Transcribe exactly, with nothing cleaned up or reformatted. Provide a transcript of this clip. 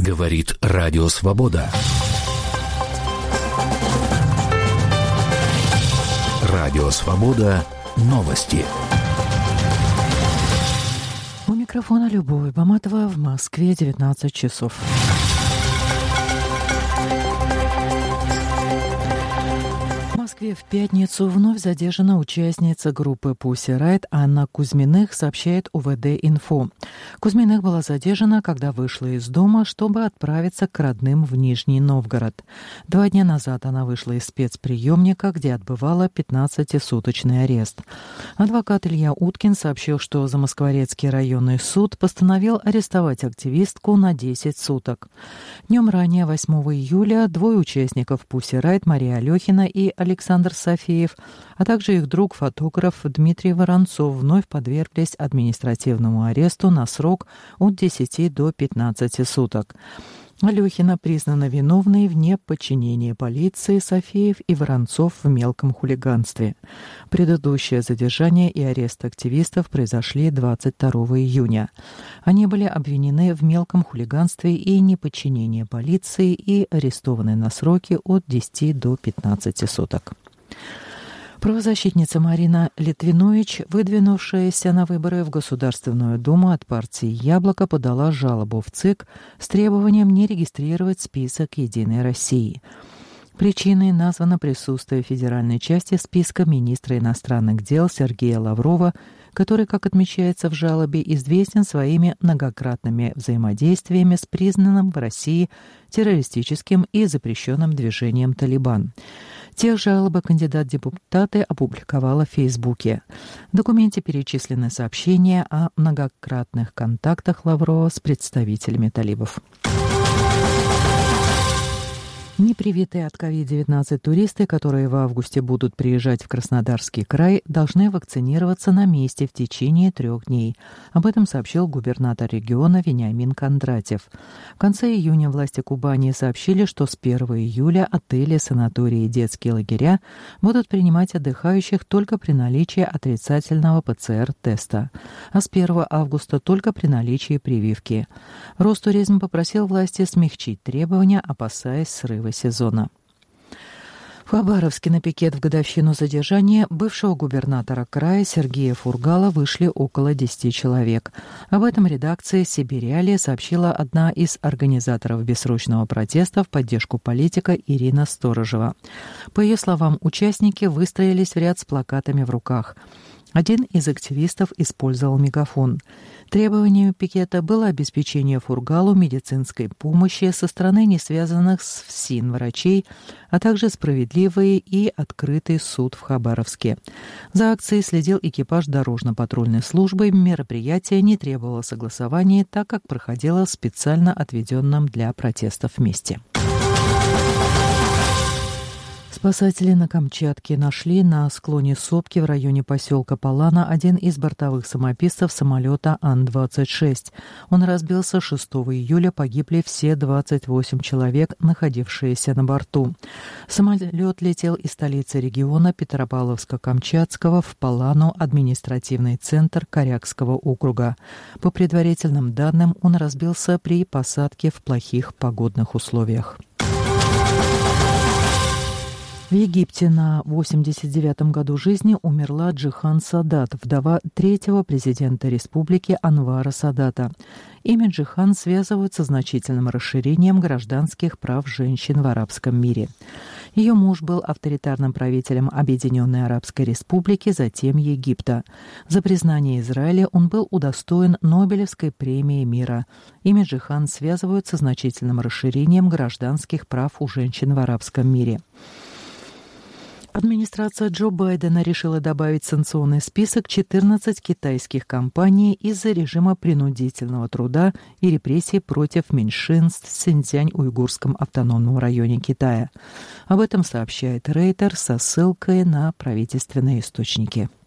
Говорит Радио Свобода. Радио Свобода. Новости. У микрофона Любовь Баматова, в Москве девятнадцать часов. В Москве в пятницу вновь задержана участница группы Pussy Riot Анна Кузьминых, сообщает УВД-Инфо. Кузьминых была задержана, когда вышла из дома, чтобы отправиться к родным в Нижний Новгород. Два дня назад она вышла из спецприемника, где отбывала пятнадцатисуточный арест. Адвокат Илья Уткин сообщил, что Замоскворецкий районный суд постановил арестовать активистку на десять суток. Днем ранее, восьмого июля, двое участников Pussy Riot, Мария Алехина и Александр Софеев, а также их друг-фотограф Дмитрий Воронцов вновь подверглись административному аресту на срок от десяти до пятнадцати суток. Алехина признана виновной в неподчинении полиции, Софеев и Воронцов в мелком хулиганстве. Предыдущее задержание и арест активистов произошли двадцать второго июня. Они были обвинены в мелком хулиганстве и неподчинении полиции и арестованы на сроки от десяти до пятнадцати суток. Правозащитница Марина Литвинович, выдвинувшаяся на выборы в Государственную Думу от партии «Яблоко», подала жалобу в ЦИК с требованием не регистрировать список «Единой России». Причиной названо присутствие в федеральной части списка министра иностранных дел Сергея Лаврова, который, как отмечается в жалобе, известен своими многократными взаимодействиями с признанным в России террористическим и запрещенным движением «Талибан». Те жалобы кандидат в депутаты опубликовала в Фейсбуке. В документе перечислены сообщения о многократных контактах Лаврова с представителями талибов. Непривитые от ковид девятнадцать туристы, которые в августе будут приезжать в Краснодарский край, должны вакцинироваться на месте в течение трех дней. Об этом сообщил губернатор региона Вениамин Кондратьев. В конце июня власти Кубани сообщили, что с первого июля отели, санатории и детские лагеря будут принимать отдыхающих только при наличии отрицательного ПЦР-теста, а с первого августа только при наличии прививки. Ростуризм попросил власти смягчить требования, опасаясь срыва сезона. В Хабаровске на пикет в годовщину задержания бывшего губернатора края Сергея Фургала вышли около десяти человек. Об этом редакции «Сибирь-Реалии» сообщила одна из организаторов бессрочного протеста в поддержку политика Ирина Сторожева. По ее словам, участники выстроились в ряд с плакатами в руках. Один из активистов использовал мегафон. Требованием пикета было обеспечение Фургалу медицинской помощи со стороны не связанных с ФСИН врачей, а также справедливый и открытый суд в Хабаровске. За акцией следил экипаж дорожно-патрульной службы. Мероприятие не требовало согласования, так как проходило в специально отведенном для протестов месте. Спасатели на Камчатке нашли на склоне сопки в районе поселка Палана один из бортовых самописцев самолета Ан двадцать шесть. Он разбился шестого июля, погибли все двадцать восемь человек, находившиеся на борту. Самолет летел из столицы региона Петропавловска-Камчатского в Палану, административный центр Корякского округа. По предварительным данным, он разбился при посадке в плохих погодных условиях. В Египте на восемьдесят девятом году жизни умерла Джихан Садат, вдова третьего президента республики Анвара Садата. Имя Джихан связывают со значительным расширением гражданских прав женщин в арабском мире. Ее муж был авторитарным правителем Объединенной Арабской Республики, затем Египта. За признание Израиля он был удостоен Нобелевской премии мира. Имя Джихан связывают со значительным расширением гражданских прав у женщин в арабском мире. Администрация Джо Байдена решила добавить в санкционный список четырнадцать китайских компаний из-за режима принудительного труда и репрессий против меньшинств в Синьцзянь-Уйгурском автономном районе Китая. Об этом сообщает Рейтер со ссылкой на правительственные источники.